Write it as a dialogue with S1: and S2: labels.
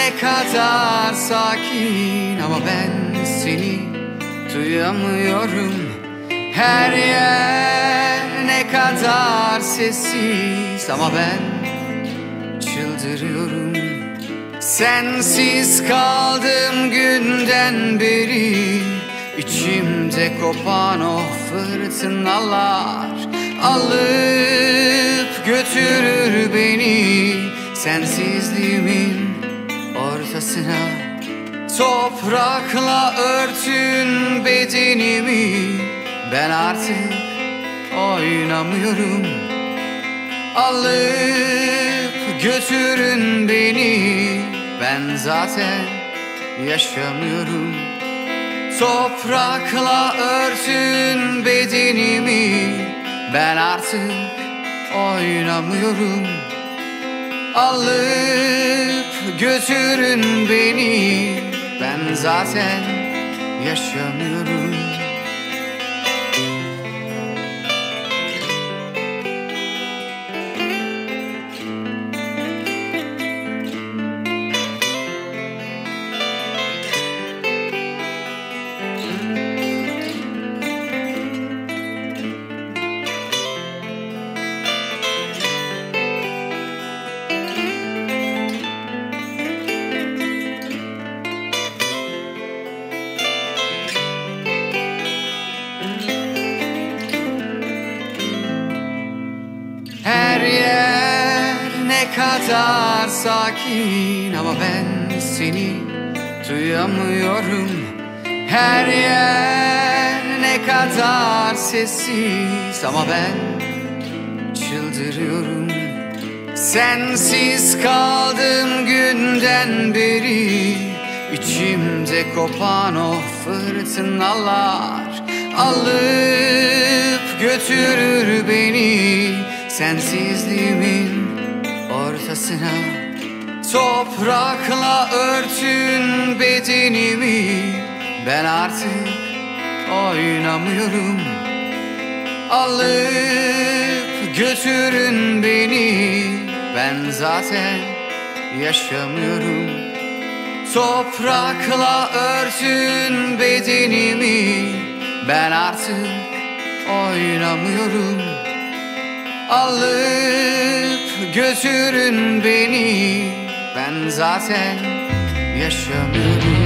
S1: ne kadar sakin ama ben seni duyamıyorum. Her yer ne kadar sessiz ama ben çıldırıyorum. Sensiz kaldım günden beri, İçimde kopan o fırtınalar alıp götürür beni sensizliğimin ortasına. Toprakla örtün bedenimi, ben artık oynamıyorum. Alıp götürün beni, ben zaten yaşamıyorum. Toprakla örtün bedenimi, ben artık oynamıyorum. Alıp götürün beni, ben zaten yaşamıyorum. Her yer ne kadar sakin ama ben seni duyamıyorum. Her yer ne kadar sessiz ama ben çıldırıyorum. Sensiz kaldım günden beri, İçimde kopan o fırtınalar alıp götürür beni sensizliğimin ortasına. Toprakla örtün bedenimi, ben artık oynamıyorum. Alıp götürün beni, ben zaten yaşamıyorum. Toprakla örtün bedenimi, ben artık oynamıyorum. Alıp götürün beni, ben zaten yaşamıyorum.